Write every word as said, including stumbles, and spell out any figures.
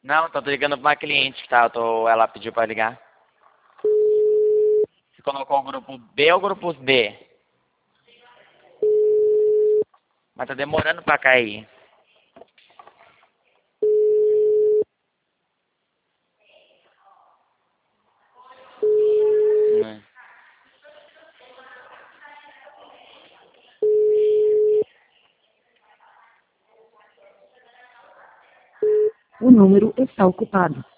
Não, tô ligando pra uma cliente, tá? Eu tô, ela pediu pra ligar. Você colocou o grupo B ou o grupo D? Mas tá demorando pra cair. Hum. O número está ocupado.